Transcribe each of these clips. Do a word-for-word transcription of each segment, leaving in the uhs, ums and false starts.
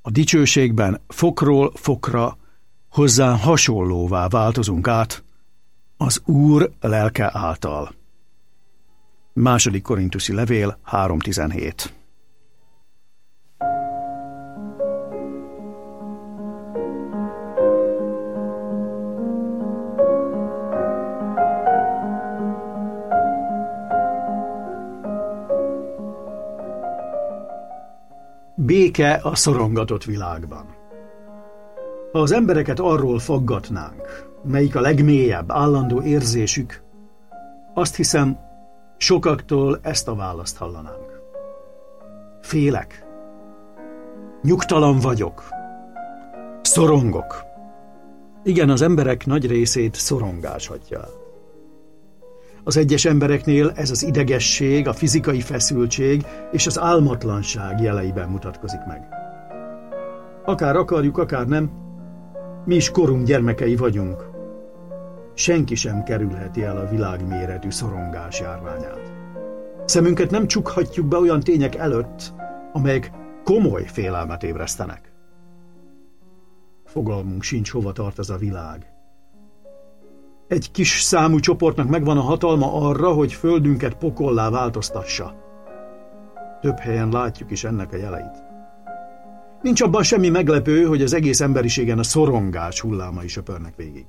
A dicsőségben fokról fokra hozzá hasonlóvá változunk át az Úr lelke által. Második Korintusi levél három tizenhét. Béke a szorongatott világban. Ha az embereket arról faggatnánk, melyik a legmélyebb, állandó érzésük, azt hiszem, sokaktól ezt a választ hallanánk. Félek. Nyugtalan vagyok. Szorongok. Igen, az emberek nagy részét szorongás hagyja el. Az egyes embereknél ez az idegesség, a fizikai feszültség és az álmatlanság jeleiben mutatkozik meg. Akár akarjuk, akár nem, mi is korunk gyermekei vagyunk. Senki sem kerülheti el a világméretű szorongás járványát. Szemünket nem csukhatjuk be olyan tények előtt, amelyek komoly félelmet ébresztenek. Fogalmunk sincs, hova tart ez a világ. Egy kis számú csoportnak megvan a hatalma arra, hogy földünket pokollá változtassa. Több helyen látjuk is ennek a jeleit. Nincs abban semmi meglepő, hogy az egész emberiségen a szorongás hullámai söpörnek végig.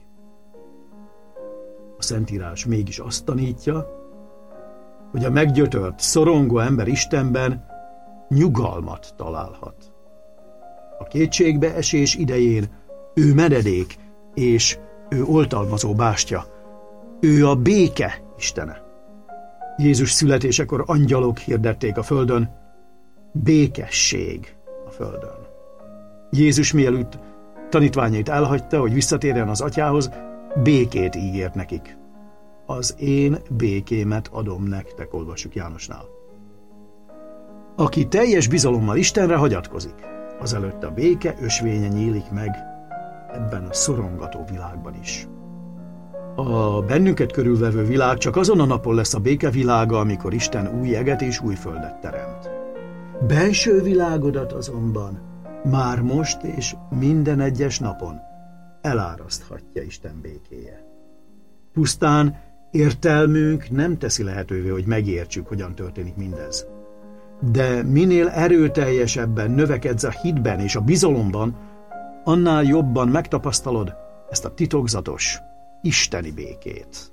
A Szentírás mégis azt tanítja, hogy a meggyötört, szorongó ember Istenben nyugalmat találhat. A kétségbe esés idején ő menedék és ő oltalmazó bástya. Ő a béke istene. Jézus születésekor angyalok hirdették a földön, békesség a földön. Jézus mielőtt tanítványait elhagyta, hogy visszatérjen az atyához, békét ígért nekik. Az én békémet adom nektek, olvassuk Jánosnál. Aki teljes bizalommal Istenre hagyatkozik, azelőtt a béke ösvénye nyílik meg ebben a szorongató világban is. A bennünket körülvevő világ csak azon a napon lesz a béke világa, amikor Isten új eget és új földet teremt. Belső világodat azonban már most és minden egyes napon eláraszthatja Isten békéje. Pusztán értelmünk nem teszi lehetővé, hogy megértsük, hogyan történik mindez. De minél erőteljesebben növekedsz a hitben és a bizalomban, annál jobban megtapasztalod ezt a titokzatos, isteni békét.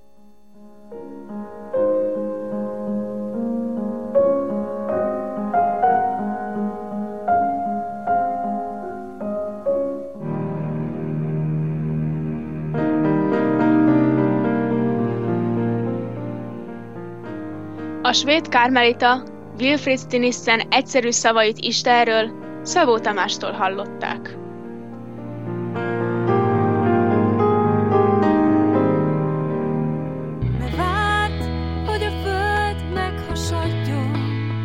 A svéd kármelita Wilfrid Stinissen egyszerű szavait Istenről Szabó Tamástól hallották.